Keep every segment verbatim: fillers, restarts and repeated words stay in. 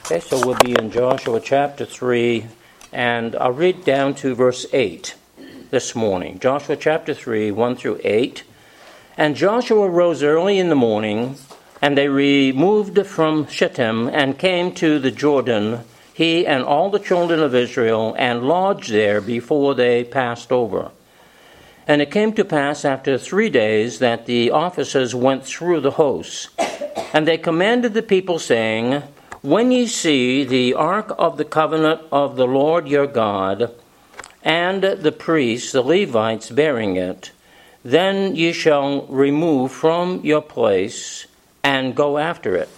Okay, so we'll be in Joshua chapter three, and I'll read down to verse eight this morning. Joshua chapter three, one through eight. And Joshua rose early in the morning, and they removed from Shittim and came to the Jordan, he and all the children of Israel, and lodged there before they passed over. And it came to pass after three days that the officers went through the hosts, and they commanded the people, saying, When ye see the ark of the covenant of the Lord your God, and the priests, the Levites, bearing it, then ye shall remove from your place and go after it.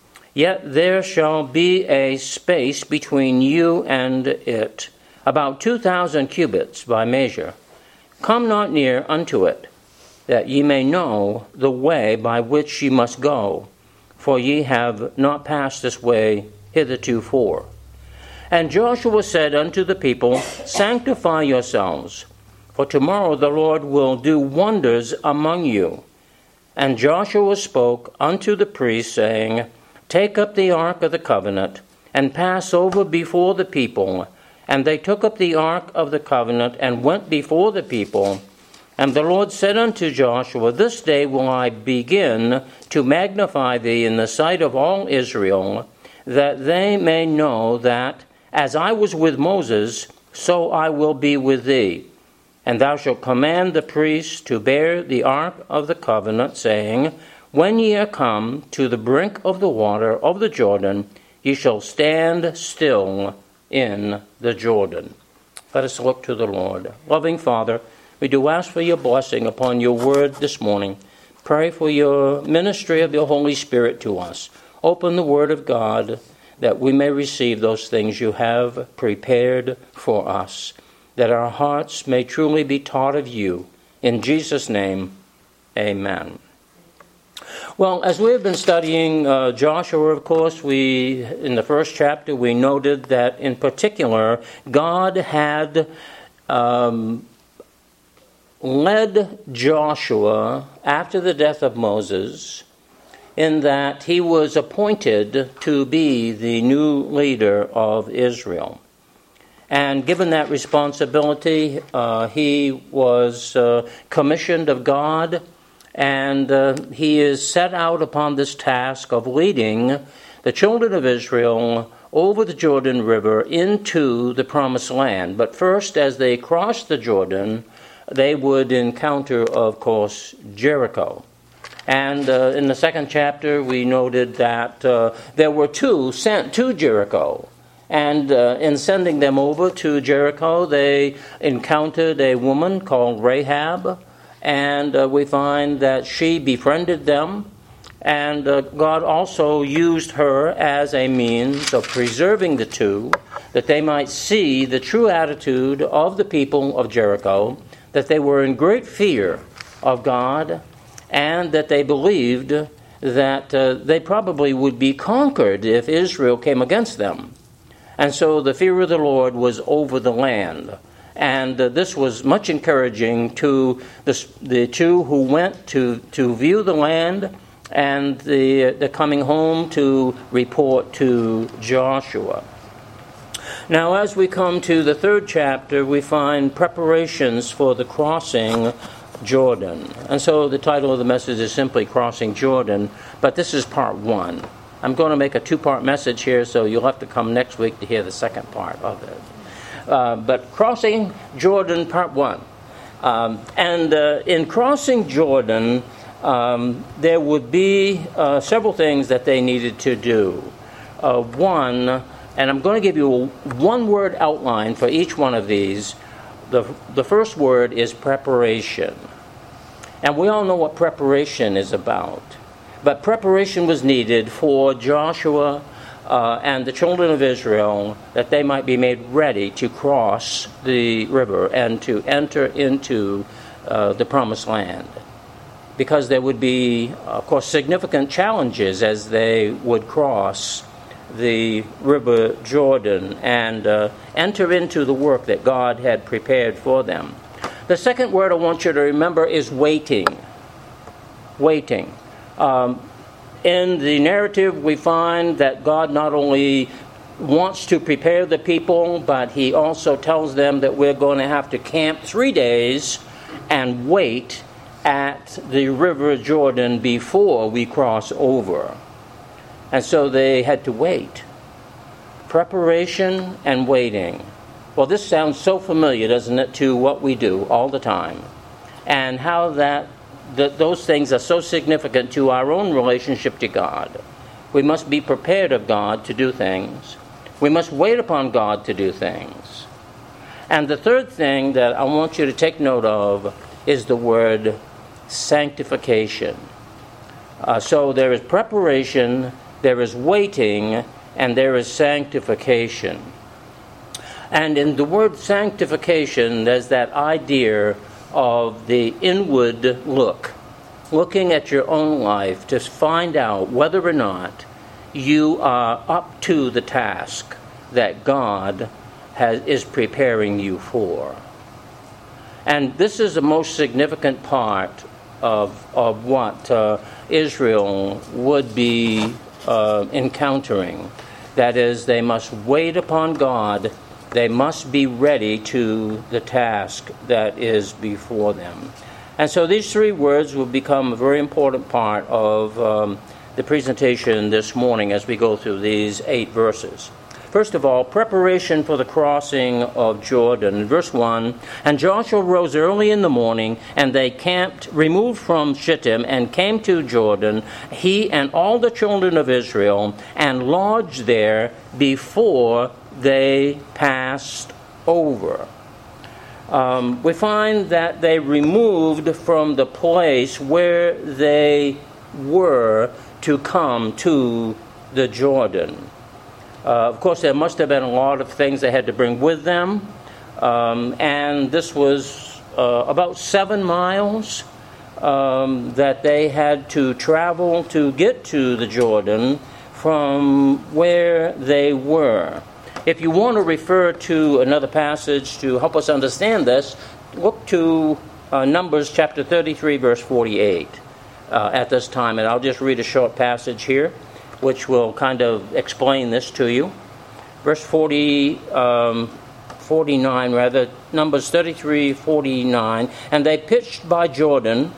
Yet there shall be a space between you and it, about two thousand cubits by measure. Come not near unto it, that ye may know the way by which ye must go, for ye have not passed this way hithertofore. And Joshua said unto the people, Sanctify yourselves, for tomorrow the Lord will do wonders among you. And Joshua spoke unto the priests, saying, Take up the ark of the covenant, and pass over before the people. And they took up the ark of the covenant, and went before the people. And the Lord said unto Joshua, This day will I begin to magnify thee in the sight of all Israel, that they may know that, as I was with Moses, so I will be with thee. And thou shalt command the priests to bear the ark of the covenant, saying, When ye are come to the brink of the water of the Jordan, ye shall stand still in the Jordan. Let us look to the Lord. Loving Father, we do ask for your blessing upon your word this morning. Pray for your ministry of your Holy Spirit to us. Open the word of God that we may receive those things you have prepared for us, that our hearts may truly be taught of you. In Jesus' name, amen. Well, as we have been studying uh, Joshua, of course, we in the first chapter we noted that in particular God had um, led Joshua after the death of Moses, in that he was appointed to be the new leader of Israel. And given that responsibility, uh, he was uh, commissioned of God, and uh, he is set out upon this task of leading the children of Israel over the Jordan River into the Promised Land. But first, as they crossed the Jordan, they would encounter, of course, Jericho. And uh, in the second chapter, we noted that uh, there were two sent to Jericho. And uh, in sending them over to Jericho, they encountered a woman called Rahab. And uh, we find that she befriended them. And uh, God also used her as a means of preserving the two, that they might see the true attitude of the people of Jericho, that they were in great fear of God, and that they believed that uh, they probably would be conquered if Israel came against them. And so the fear of the Lord was over the land. And uh, this was much encouraging to the, the two who went to, to view the land, and the, the coming home to report to Joshua. Now, as we come to the third chapter, we find preparations for the crossing Jordan. And so the title of the message is simply Crossing Jordan, but this is part one. I'm going to make a two-part message here, so you'll have to come next week to hear the second part of it. Uh, but Crossing Jordan, part one. Um, and uh, in crossing Jordan, um, there would be uh, several things that they needed to do. Uh, one, and I'm going to give you a one-word outline for each one of these. The, the first word is preparation. And we all know what preparation is about. But preparation was needed for Joshua uh, and the children of Israel, that they might be made ready to cross the river and to enter into uh, the Promised Land. Because there would be, of course, significant challenges as they would cross the river Jordan and uh, enter into the work that God had prepared for them. The second word I want you to remember is waiting. Waiting. Um, in the narrative, we find that God not only wants to prepare the people, but he also tells them that we're going to have to camp three days and wait at the river Jordan before we cross over. And so they had to wait. Preparation and waiting. Well, this sounds so familiar, doesn't it, to what we do all the time. And how that, that those things are so significant to our own relationship to God. We must be prepared of God to do things. We must wait upon God to do things. And the third thing that I want you to take note of is the word sanctification. Uh, so there is preparation, there is waiting, and there is sanctification. And in the word sanctification, there's that idea of the inward look, looking at your own life to find out whether or not you are up to the task that God has, is preparing you for. And this is the most significant part of, of what uh, Israel would be uh, encountering. That is, they must wait upon God. They must be ready to the task that is before them. And so these three words will become a very important part of um, the presentation this morning as we go through these eight verses. First of all, preparation for the crossing of Jordan. Verse one, and Joshua rose early in the morning, and they camped, removed from Shittim, and came to Jordan, he and all the children of Israel, and lodged there before they passed over. Um, we find that they removed from the place where they were to come to the Jordan. Uh, of course, there must have been a lot of things they had to bring with them, um, and this was uh, about seven miles um, that they had to travel to get to the Jordan from where they were. If you want to refer to another passage to help us understand this, look to uh, Numbers chapter thirty-three, verse forty-eight uh, at this time. And I'll just read a short passage here, which will kind of explain this to you. Verse forty, um, forty-nine, rather, Numbers thirty-three, forty-nine. And they pitched by Jordan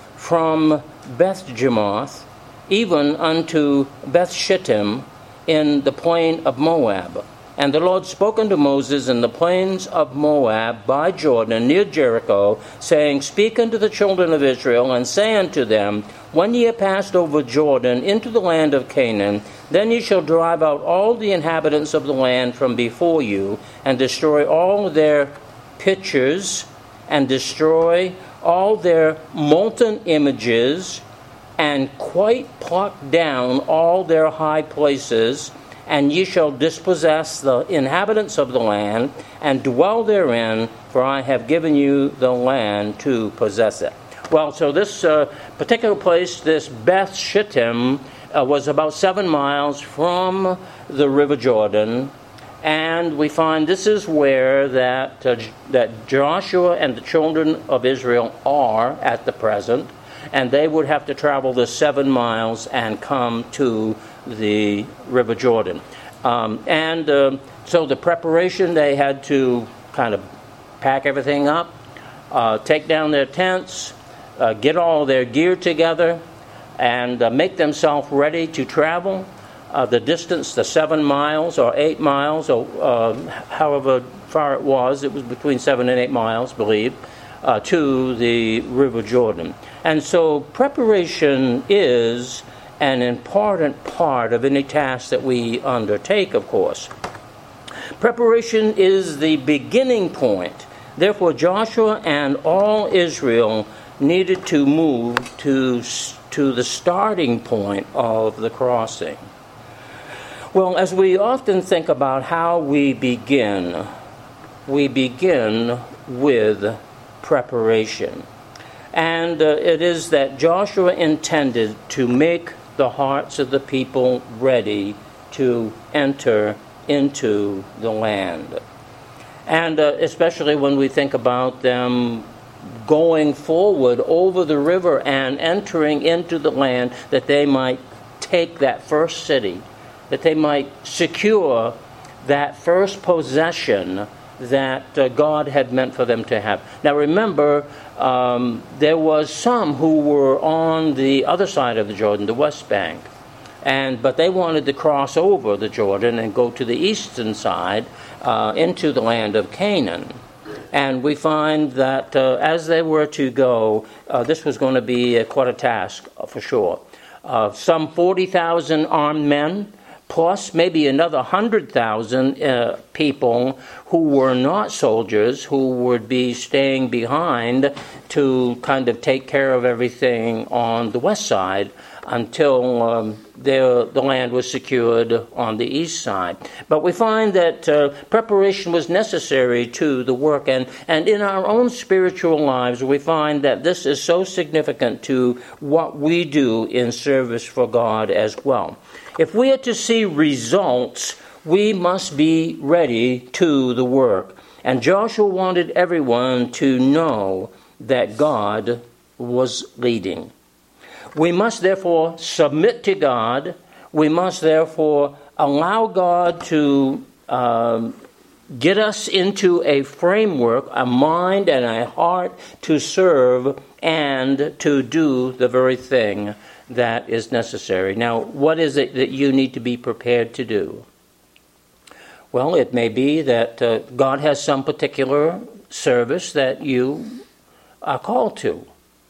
from Beth-Jemoth even unto Beth-Shittim in the plain of Moab. And the Lord spoke unto Moses in the plains of Moab by Jordan near Jericho, saying, Speak unto the children of Israel, and say unto them, When ye have passed over Jordan into the land of Canaan, then ye shall drive out all the inhabitants of the land from before you, and destroy all their pitchers, and destroy all their molten images, and quite pluck down all their high places, and ye shall dispossess the inhabitants of the land, and dwell therein, for I have given you the land to possess it. Well, so this uh, particular place, this Beth Shittim, uh, was about seven miles from the River Jordan, and we find this is where that uh, that Joshua and the children of Israel are at the present, and they would have to travel the seven miles and come to the River Jordan. Um, and uh, so the preparation, they had to kind of pack everything up, uh, take down their tents, uh, get all their gear together, and uh, make themselves ready to travel. Uh, the distance, the seven miles or eight miles, or uh, however far it was, it was between seven and eight miles, believe, uh, to the River Jordan. And so preparation is an important part of any task that we undertake, of course. Preparation is the beginning point. Therefore, Joshua and all Israel needed to move to, to the starting point of the crossing. Well, as we often think about how we begin, we begin with preparation. And uh, it is that Joshua intended to make the hearts of the people ready to enter into the land. And uh, especially when we think about them going forward over the river and entering into the land that they might take that first city, that they might secure that first possession that uh, God had meant for them to have. Now remember, um, there was some who were on the other side of the Jordan, the West Bank, and but they wanted to cross over the Jordan and go to the eastern side uh, into the land of Canaan. And we find that uh, as they were to go, uh, this was going to be uh, quite a task uh, for sure. Uh, some forty thousand armed men, plus maybe another one hundred thousand uh, people who were not soldiers, who would be staying behind to kind of take care of everything on the west side until um, the, the land was secured on the east side. But we find that uh, preparation was necessary to the work. And, and in our own spiritual lives, we find that this is so significant to what we do in service for God as well. If we are to see results, we must be ready to the work. And Joshua wanted everyone to know that God was leading. We must therefore submit to God. We must therefore allow God to um, get us into a framework, a mind and a heart to serve and to do the very thing that is necessary. Now, what is it that you need to be prepared to do? Well, it may be that uh, God has some particular service that you are called to.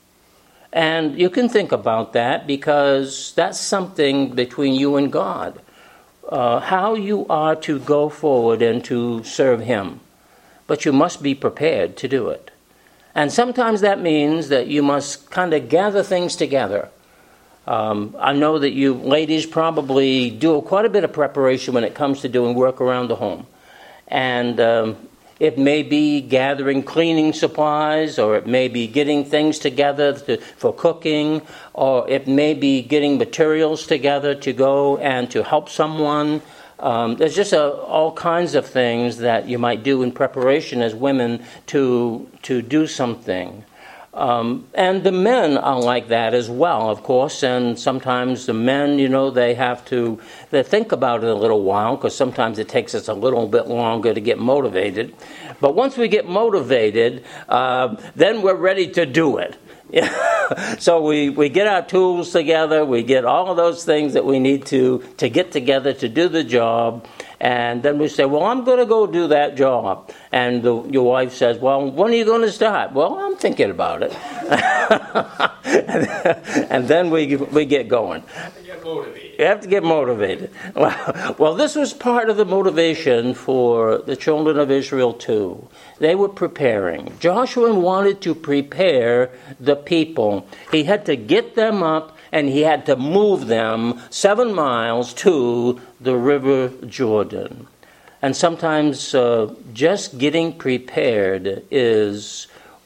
And you can think about that because that's something between you and God. Uh, how you are to go forward and to serve Him. But you must be prepared to do it. And sometimes that means that you must kind of gather things together. Um, I know that you ladies probably do quite a bit of preparation when it comes to doing work around the home. And um, it may be gathering cleaning supplies, or it may be getting things together to, for cooking, or it may be getting materials together to go and to help someone. Um, there's just a, all kinds of things that you might do in preparation as women to to do something. Um, and the men are like that as well, of course, and sometimes the men, you know, they have to they think about it a little while, because sometimes it takes us a little bit longer to get motivated. But once we get motivated, uh, then we're ready to do it. So we, we get our tools together, we get all of those things that we need to, to get together to do the job, and then we say, well, I'm going to go do that job. And the, your wife says, well, when are you going to start? Well, I'm thinking about it. And then we we get going. You have to get motivated. You have to get motivated. Well, well, this was part of the motivation for the children of Israel too. They were preparing. Joshua wanted to prepare the people. He had to get them up, and he had to move them seven miles to the river Jordan. And sometimes uh, just getting prepared is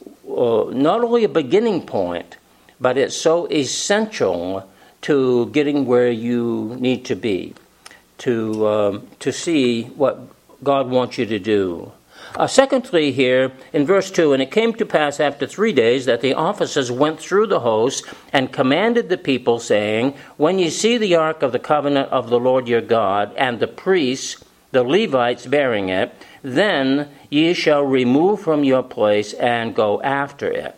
uh, not only a beginning point, but it's so essential to getting where you need to be, to um, to see what God wants you to do. Uh, secondly, here in verse two, and it came to pass after three days that the officers went through the host and commanded the people, saying, when ye see the ark of the covenant of the Lord your God, and the priests, the Levites, bearing it, then ye shall remove from your place and go after it.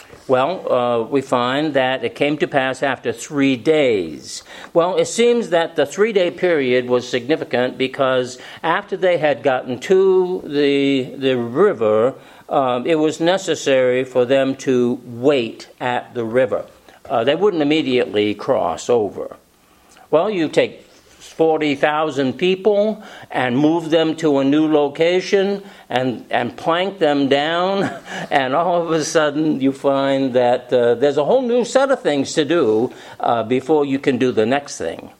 Well, uh, we find that it came to pass after three days. Well, it seems that the three-day period was significant because after they had gotten to the the river, um, it was necessary for them to wait at the river. Uh, they wouldn't immediately cross over. Well, you take forty thousand people and move them to a new location and, and plank them down, and all of a sudden you find that uh, there's a whole new set of things to do uh, before you can do the next thing.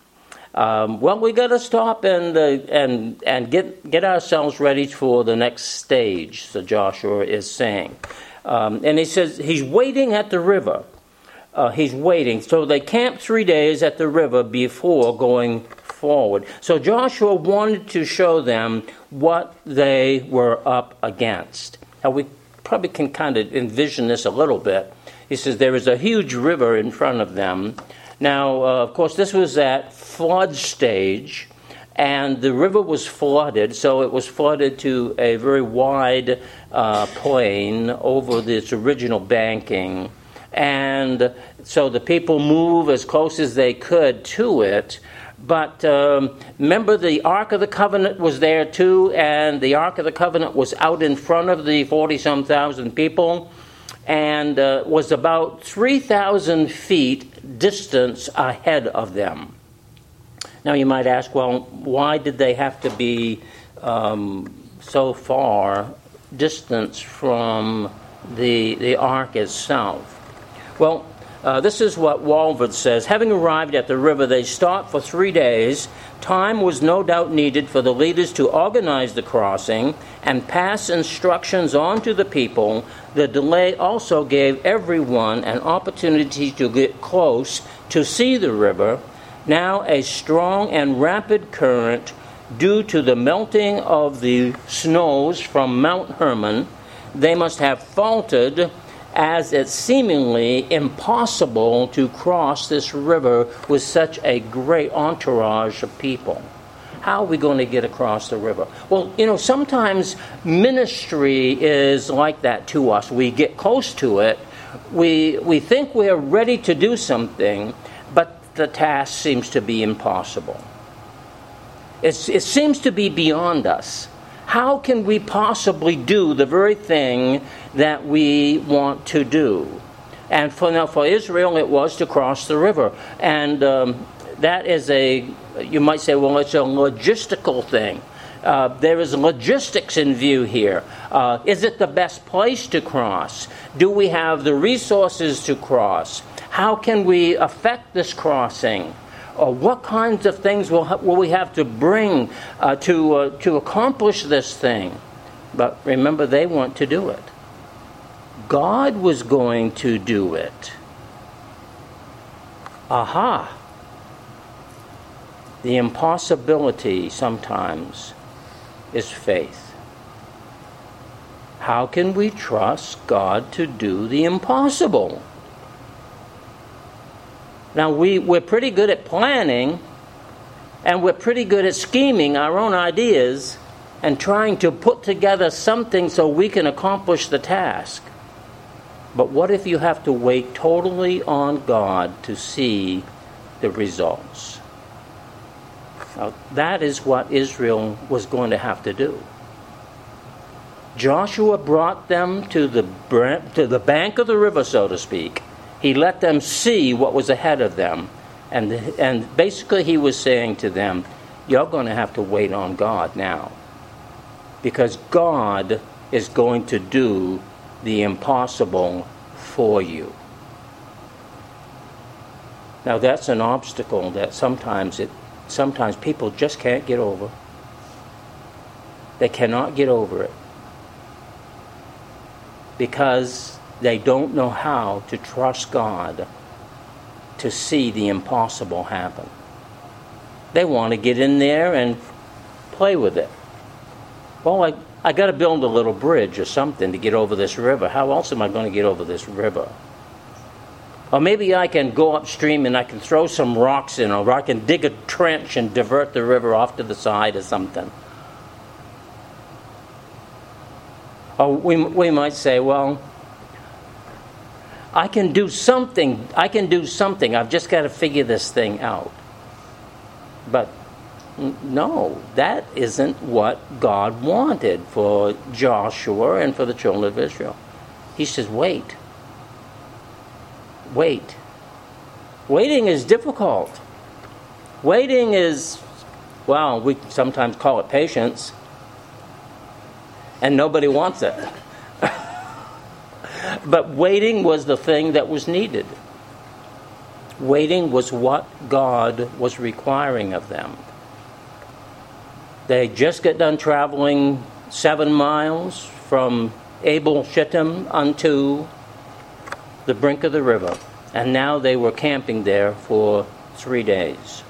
Um, well, we got to stop and uh, and and get get ourselves ready for the next stage, so Joshua is saying. Um, and he says he's waiting at the river. Uh, he's waiting. So they camped three days at the river before going forward. So Joshua wanted to show them what they were up against. Now we probably can kind of envision this a little bit. He says there is a huge river in front of them, Now, uh, of course, this was at flood stage, and the river was flooded, so it was flooded to a very wide uh, plain over its original banking. And so the people move as close as they could to it. But um, remember, the Ark of the Covenant was there too, and the Ark of the Covenant was out in front of the forty-some thousand people, and uh, was about three thousand feet distance ahead of them. Now you might ask, well, why did they have to be um, so far distance from the, the Ark itself? Well, Uh, this is what Walvoord says. Having arrived at the river, they stopped for three days. Time was no doubt needed for the leaders to organize the crossing and pass instructions on to the people. The delay also gave everyone an opportunity to get close to see the river. Now a strong and rapid current, due to the melting of the snows from Mount Hermon, they must have faltered, as it's seemingly impossible to cross this river with such a great entourage of people. How are we going to get across the river? Well, you know, sometimes ministry is like that to us. We get close to it. We, we think we're ready to do something, but the task seems to be impossible. It's, it seems to be beyond us. How can we possibly do the very thing that we want to do? And for now, for Israel, it was to cross the river. And um, that is a, you might say, well, it's a logistical thing. Uh, there is logistics in view here. Uh, is it the best place to cross? Do we have the resources to cross? How can we affect this crossing? Or what kinds of things will, will we have to bring uh, to uh, to accomplish this thing? But remember, they want to do it. God was going to do it. Aha! The impossibility sometimes is faith. How can we trust God to do the impossible? Now, we, we're pretty good at planning, and we're pretty good at scheming our own ideas and trying to put together something so we can accomplish the task. But what if you have to wait totally on God to see the results? Now, that is what Israel was going to have to do. Joshua brought them to the, to the bank of the river, so to speak. He let them see what was ahead of them. And, and basically he was saying to them, you're going to have to wait on God now. Because God is going to do the impossible for you. Now that's an obstacle that sometimes it sometimes people just can't get over. They cannot get over it. Because they don't know how to trust God to see the impossible happen. They want to get in there and play with it. Well, I, I got to build a little bridge or something to get over this river. How else am I going to get over this river? Or maybe I can go upstream and I can throw some rocks in, or I can dig a trench and divert the river off to the side or something. Or we, we might say, well, I can do something. I can do something. I've just got to figure this thing out. But no, that isn't what God wanted for Joshua and for the children of Israel. He says, wait. Wait. Waiting is difficult. Waiting is, well, we sometimes call it patience. And nobody wants it. But waiting was the thing that was needed. Waiting was what God was requiring of them. They just got done traveling seven miles from Abel Shittim unto the brink of the river. And now they were camping there for three days.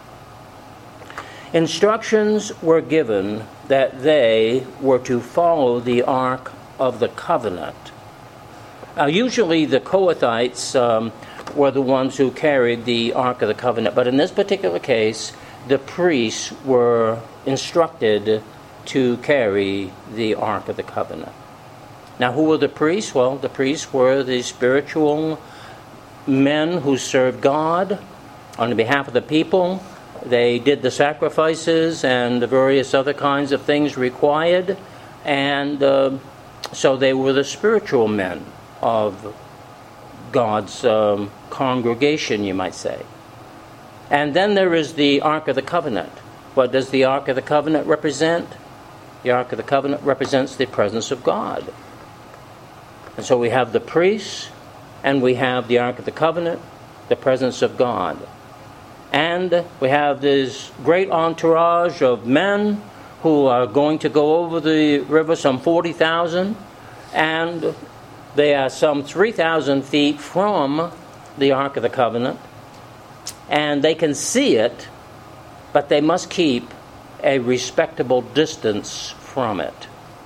Instructions were given that they were to follow the Ark of the Covenant. Now, usually the Kohathites um, were the ones who carried the Ark of the Covenant. But in this particular case, the priests were instructed to carry the Ark of the Covenant. Now, who were the priests? Well, the priests were the spiritual men who served God on behalf of the people. They did the sacrifices and the various other kinds of things required. And uh, so they were the spiritual men of God's um, congregation, you might say. And then there is the Ark of the Covenant. What does the Ark of the Covenant represent? The Ark of the Covenant represents the presence of God. And so we have the priests, and we have the Ark of the Covenant, the presence of God. And we have this great entourage of men who are going to go over the river, some forty thousand, and they are some three thousand feet from the Ark of the Covenant, and they can see it, but they must keep a respectable distance from it.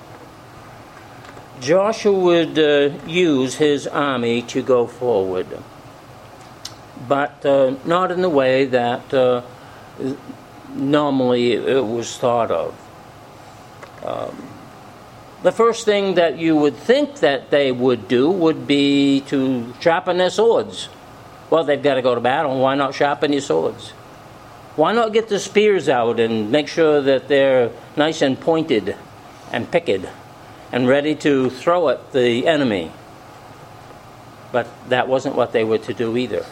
Joshua would uh, use his army to go forward, but uh, not in the way that uh, normally it was thought of. Um, the first thing that you would think that they would do would be to sharpen their swords. Well, they've got to go to battle. Why not sharpen your swords? Why not get the spears out and make sure that they're nice and pointed and picked and ready to throw at the enemy? But that wasn't what they were to do either.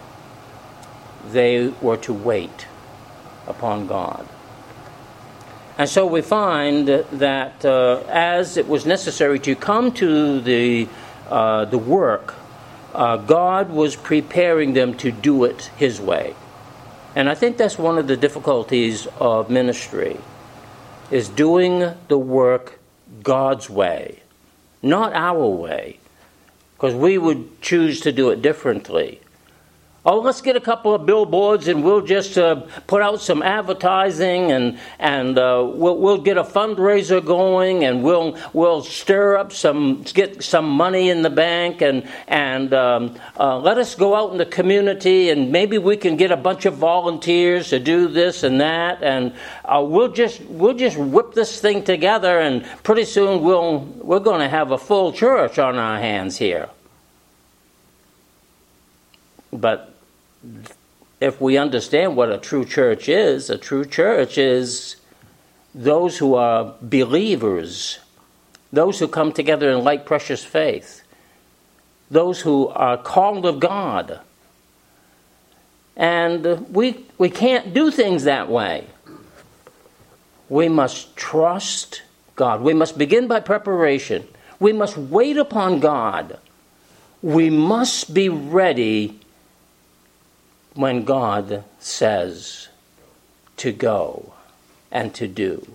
They were to wait upon God. And so we find that uh, as it was necessary to come to the uh, the work, uh, God was preparing them to do it His way. And I think that's one of the difficulties of ministry, is doing the work God's way, not our way, because we would choose to do it differently. Oh, let's get a couple of billboards and we'll just uh, put out some advertising and and uh, we'll we'll get a fundraiser going and we'll we'll stir up some get some money in the bank and and um, uh, let us go out in the community and maybe we can get a bunch of volunteers to do this and that and uh, we'll just we'll just whip this thing together and pretty soon we'll we're going to have a full church on our hands here. But if we understand what a true church is, a true church is those who are believers, those who come together in like precious faith, those who are called of God. And we we can't do things that way. We must trust God. We must begin by preparation. We must wait upon God. We must be ready when God says to go and to do.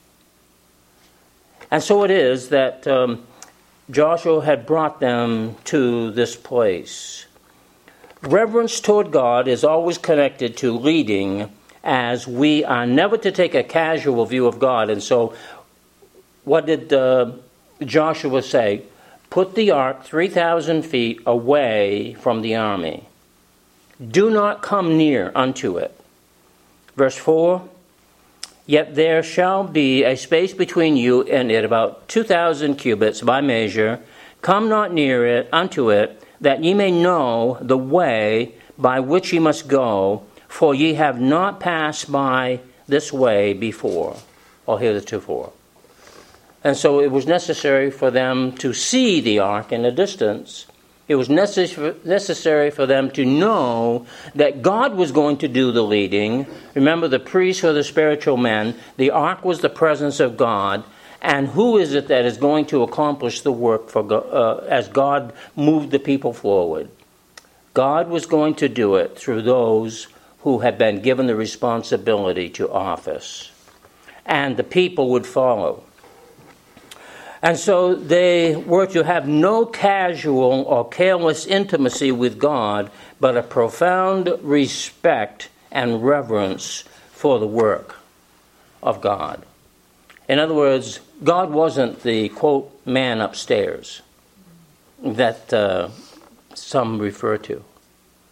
And so it is that um, Joshua had brought them to this place. Reverence toward God is always connected to leading, as we are never to take a casual view of God. And so what did uh, Joshua say? Put the ark three thousand feet away from the army. Do not come near unto it. Verse four, yet there shall be a space between you and it, about two thousand cubits by measure. Come not near it unto it, that ye may know the way by which ye must go, for ye have not passed by this way before, or heretofore. And so it was necessary for them to see the ark in a distance. It was necessary for them to know that God was going to do the leading. Remember, the priests were the spiritual men. The ark was the presence of God. And who is it that is going to accomplish the work for uh, as God moved the people forward? God was going to do it through those who had been given the responsibility to office. And the people would follow. And so they were to have no casual or careless intimacy with God, but a profound respect and reverence for the work of God. In other words, God wasn't the, quote, man upstairs that uh, some refer to.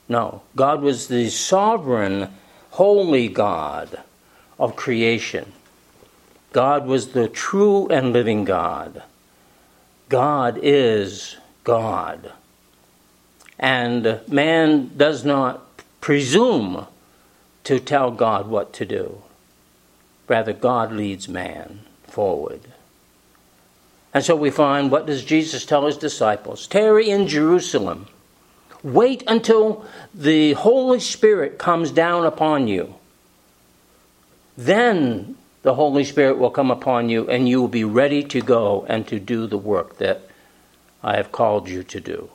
No. God was the sovereign, holy God of creation. God was the true and living God. God is God. And man does not presume to tell God what to do. Rather, God leads man forward. And so we find, what does Jesus tell his disciples? Tarry in Jerusalem. Wait until the Holy Spirit comes down upon you. Then the Holy Spirit will come upon you, and you will be ready to go and to do the work that I have called you to do.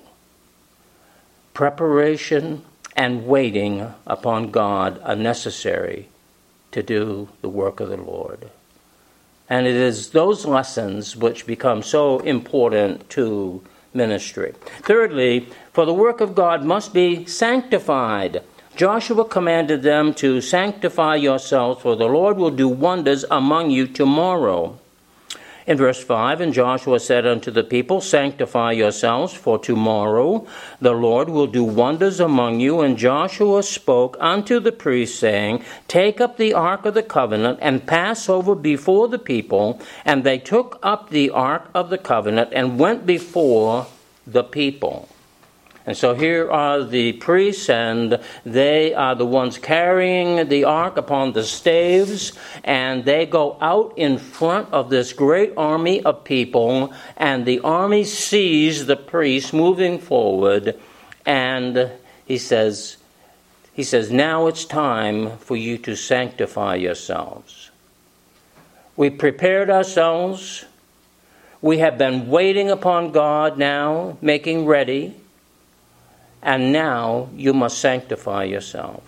Preparation and waiting upon God are necessary to do the work of the Lord. And it is those lessons which become so important to ministry. Thirdly, for the work of God must be sanctified. Joshua commanded them to sanctify yourselves, for the Lord will do wonders among you tomorrow. In verse five, and Joshua said unto the people, sanctify yourselves, for tomorrow the Lord will do wonders among you. And Joshua spoke unto the priests, saying, take up the ark of the covenant, and pass over before the people. And they took up the ark of the covenant, and went before the people. And so here are the priests, and they are the ones carrying the ark upon the staves, and they go out in front of this great army of people, and the army sees the priests moving forward, and he says, he says, now it's time for you to sanctify yourselves. We prepared ourselves. We have been waiting upon God now, making ready. And now you must sanctify yourself.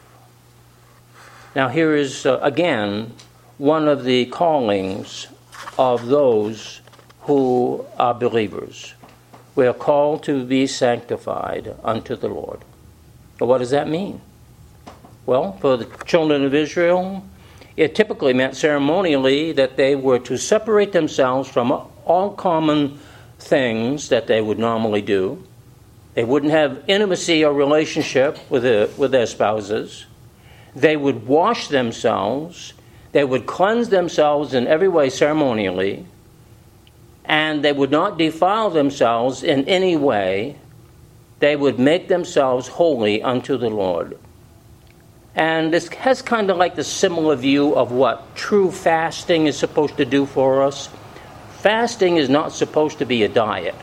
Now here is, uh, again, one of the callings of those who are believers. We are called to be sanctified unto the Lord. Well, what does that mean? Well, for the children of Israel, it typically meant ceremonially that they were to separate themselves from all common things that they would normally do. They wouldn't have intimacy or relationship with, the, with their spouses. They would wash themselves. They would cleanse themselves in every way ceremonially. And they would not defile themselves in any way. They would make themselves holy unto the Lord. And this has kind of like the similar view of what true fasting is supposed to do for us. Fasting is not supposed to be a diet.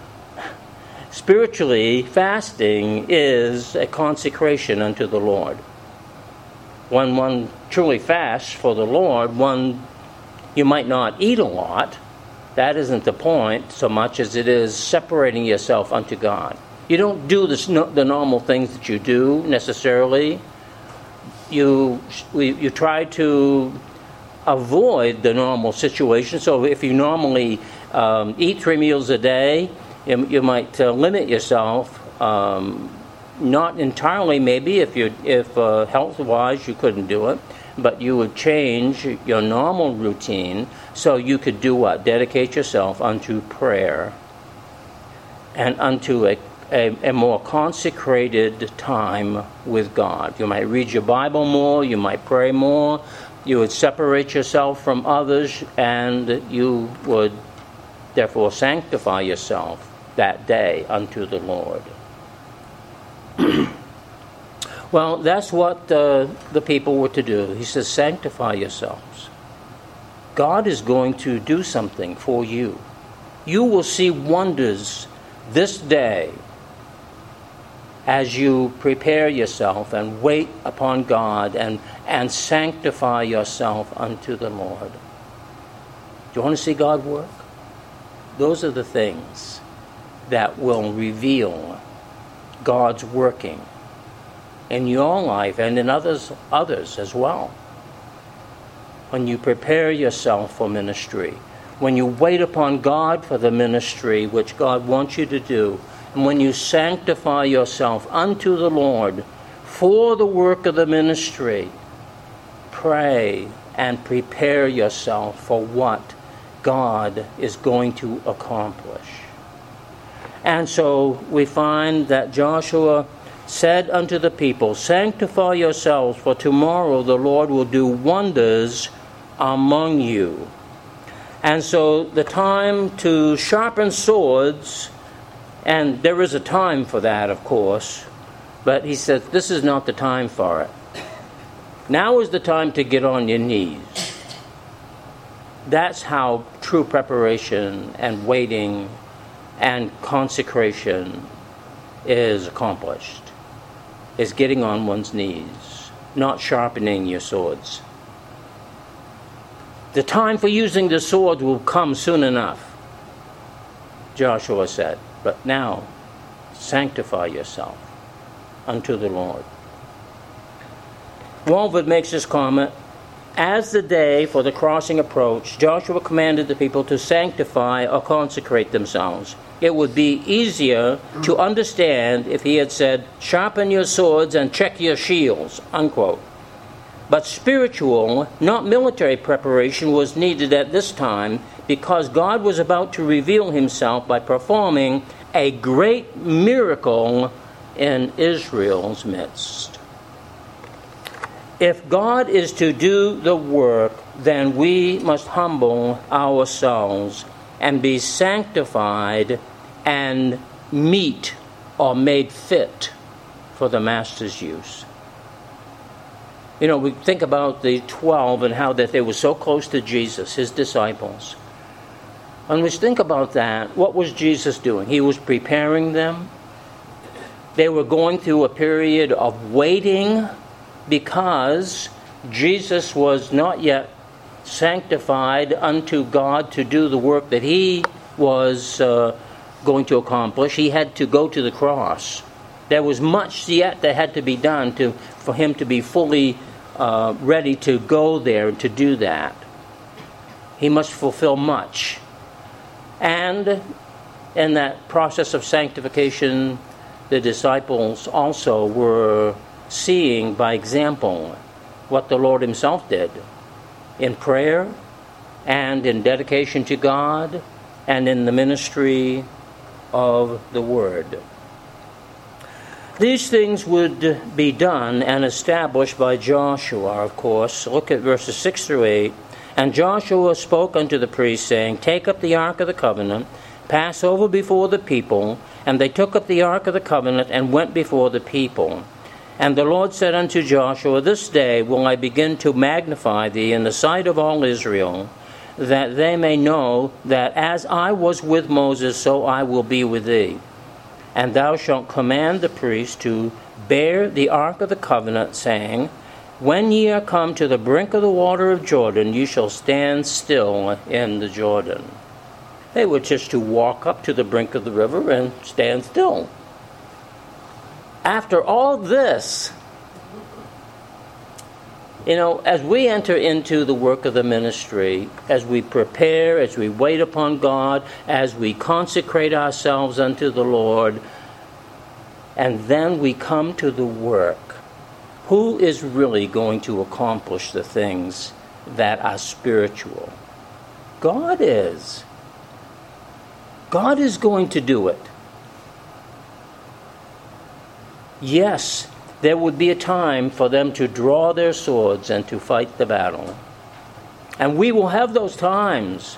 Spiritually, fasting is a consecration unto the Lord. When one truly fasts for the Lord, one, you might not eat a lot. That isn't the point so much as it is separating yourself unto God. You don't do the, the normal things that you do necessarily. You, you try to avoid the normal situation. So if you normally um, eat three meals a day, You, you might uh, limit yourself, um, not entirely maybe, if you if uh, health-wise you couldn't do it, but you would change your normal routine so you could do what? Dedicate yourself unto prayer and unto a, a, a more consecrated time with God. You might read your Bible more, you might pray more, you would separate yourself from others, and you would therefore sanctify yourself that day unto the Lord. Well, that's what uh, the people were to do. He says, sanctify yourselves. God is going to do something for you. You will see wonders this day as you prepare yourself and wait upon God and, and sanctify yourself unto the Lord. Do you want to see God work? Those are the things that will reveal God's working in your life and in others others as well. When you prepare yourself for ministry, when you wait upon God for the ministry which God wants you to do, and when you sanctify yourself unto the Lord for the work of the ministry, pray and prepare yourself for what God is going to accomplish. And so we find that Joshua said unto the people, Sanctify yourselves, for tomorrow the Lord will do wonders among you. And so the time to sharpen swords, and there is a time for that, of course, but he says this is not the time for it. Now is the time to get on your knees. That's how true preparation and waiting and consecration is accomplished. Is getting on one's knees, not sharpening your swords. The time for using the sword will come soon enough, Joshua said. But now, sanctify yourself unto the Lord. Walvoord makes this comment, as the day for the crossing approached, Joshua commanded the people to sanctify or consecrate themselves. It would be easier to understand if he had said, sharpen your swords and check your shields, unquote. But spiritual, not military preparation was needed at this time because God was about to reveal himself by performing a great miracle in Israel's midst. If God is to do the work, then we must humble ourselves and be sanctified and meet or made fit for the Master's use. You know, we think about the twelve and how that they were so close to Jesus, his disciples. And we think about that. What was Jesus doing? He was preparing them. They were going through a period of waiting because Jesus was not yet sanctified unto God to do the work that he was uh, going to accomplish. He had to go to the cross. There was much yet that had to be done to for him to be fully uh, ready to go there and to do that. He must fulfill much. And in that process of sanctification, the disciples also were seeing by example what the Lord himself did in prayer and in dedication to God and in the ministry of the Word. These things would be done and established by Joshua, of course. Look at verses six through eight. And Joshua spoke unto the priests, saying, Take up the ark of the covenant, pass over before the people. And they took up the ark of the covenant and went before the people. And the Lord said unto Joshua, This day will I begin to magnify thee in the sight of all Israel, that they may know that as I was with Moses, so I will be with thee. And thou shalt command the priests to bear the ark of the covenant, saying, When ye are come to the brink of the water of Jordan, ye shall stand still in the Jordan. They were just to walk up to the brink of the river and stand still. After all this, you know, as we enter into the work of the ministry, as we prepare, as we wait upon God, as we consecrate ourselves unto the Lord, and then we come to the work, who is really going to accomplish the things that are spiritual? God is. God is going to do it. Yes, there would be a time for them to draw their swords and to fight the battle. And we will have those times.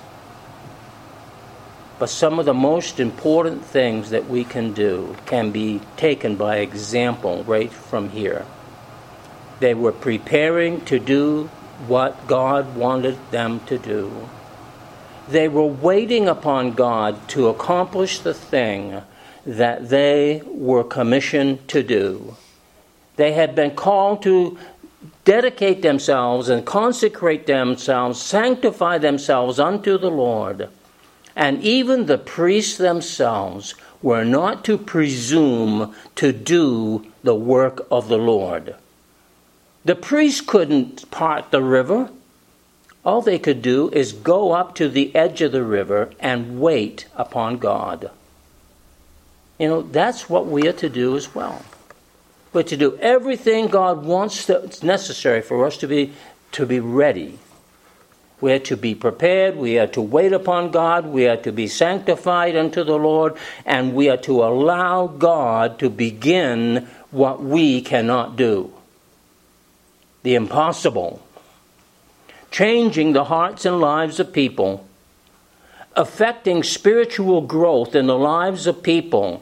But some of the most important things that we can do can be taken by example right from here. They were preparing to do what God wanted them to do. They were waiting upon God to accomplish the thing that they were commissioned to do. They had been called to dedicate themselves and consecrate themselves, sanctify themselves unto the Lord. And even the priests themselves were not to presume to do the work of the Lord. The priests couldn't part the river. All they could do is go up to the edge of the river and wait upon God. You know, that's what we are to do as well. We're to do everything God wants that's necessary for us to be to be ready. We are to be prepared. We are to wait upon God. We are to be sanctified unto the Lord. And we are to allow God to begin what we cannot do. The impossible. Changing the hearts and lives of people, affecting spiritual growth in the lives of people,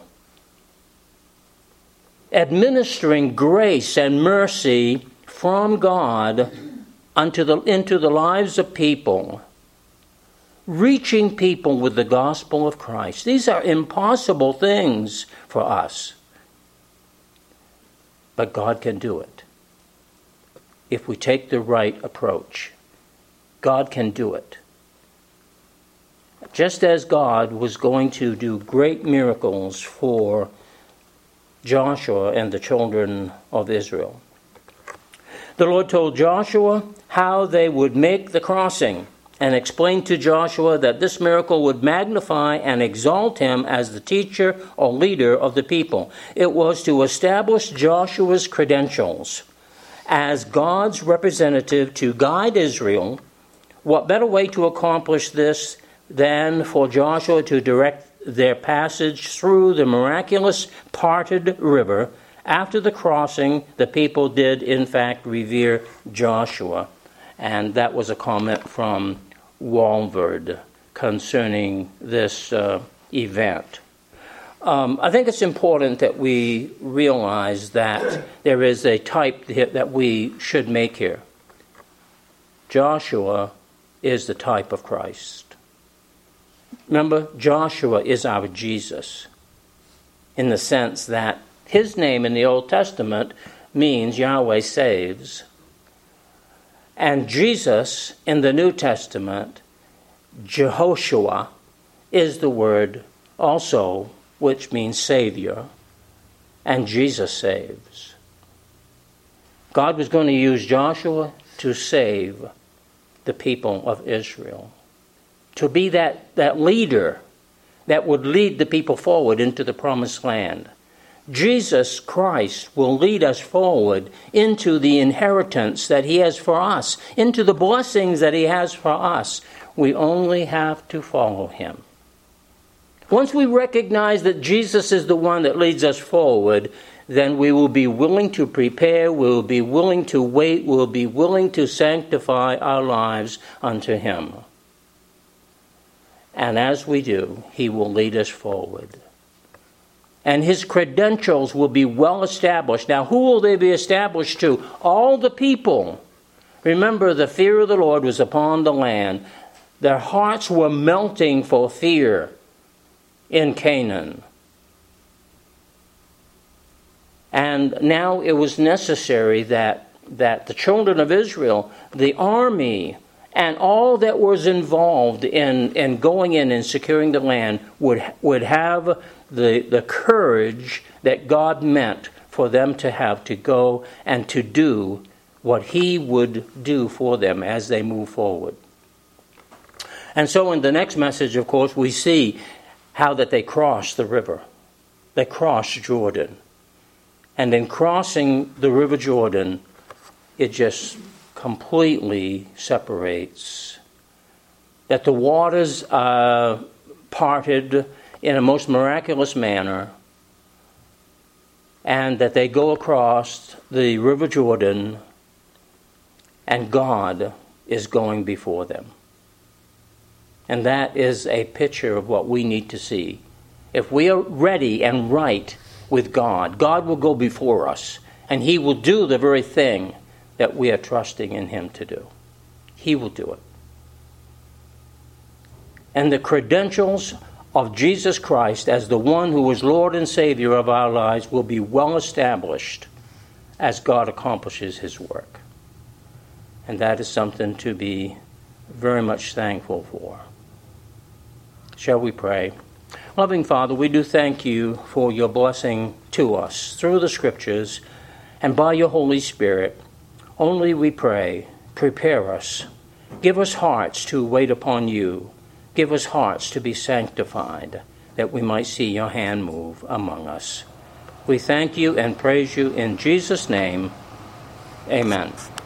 administering grace and mercy from God unto the, into the lives of people, reaching people with the gospel of Christ. These are impossible things for us. But God can do it if we take the right approach. God can do it. Just as God was going to do great miracles for Joshua and the children of Israel, the Lord told Joshua how they would make the crossing and explained to Joshua that this miracle would magnify and exalt him as the teacher or leader of the people. It was to establish Joshua's credentials as God's representative to guide Israel. What better way to accomplish this than for Joshua to direct their passage through the miraculous parted river? After the crossing, the people did in fact revere Joshua. And that was a comment from Walvoord concerning this uh, event. Um, I think it's important that we realize that there is a type that we should make here. Joshua is the type of Christ. Remember, Joshua is our Jesus, in the sense that his name in the Old Testament means Yahweh saves. And Jesus in the New Testament, Jehoshua, is the word also which means Savior, and Jesus saves. God was going to use Joshua to save the people of Israel, to be that, that leader that would lead the people forward into the promised land. Jesus Christ will lead us forward into the inheritance that he has for us, into the blessings that he has for us. We only have to follow him. Once we recognize that Jesus is the one that leads us forward, then we will be willing to prepare, we will be willing to wait, we will be willing to sanctify our lives unto him. And as we do, he will lead us forward. And his credentials will be well established. Now, who will they be established to? All the people. Remember, the fear of the Lord was upon the land. Their hearts were melting for fear in Canaan. And now it was necessary that, that the children of Israel, the army, and all that was involved in, in going in and securing the land would, would have the, the courage that God meant for them to have to go and to do what he would do for them as they move forward. And so in the next message, of course, we see how that they crossed the river. They crossed Jordan. And in crossing the river Jordan, it just completely separates. That the waters are parted in a most miraculous manner, and that they go across the river Jordan, and God is going before them. And that is a picture of what we need to see. If we are ready and right with God, God will go before us, and he will do the very thing that we are trusting in him to do. He will do it. And the credentials of Jesus Christ as the one who is Lord and Savior of our lives will be well established as God accomplishes his work. And that is something to be very much thankful for. Shall we pray? Loving Father, we do thank you for your blessing to us through the Scriptures and by your Holy Spirit. Only we pray, prepare us. Give us hearts to wait upon you. Give us hearts to be sanctified, that we might see your hand move among us. We thank you and praise you in Jesus' name. Amen.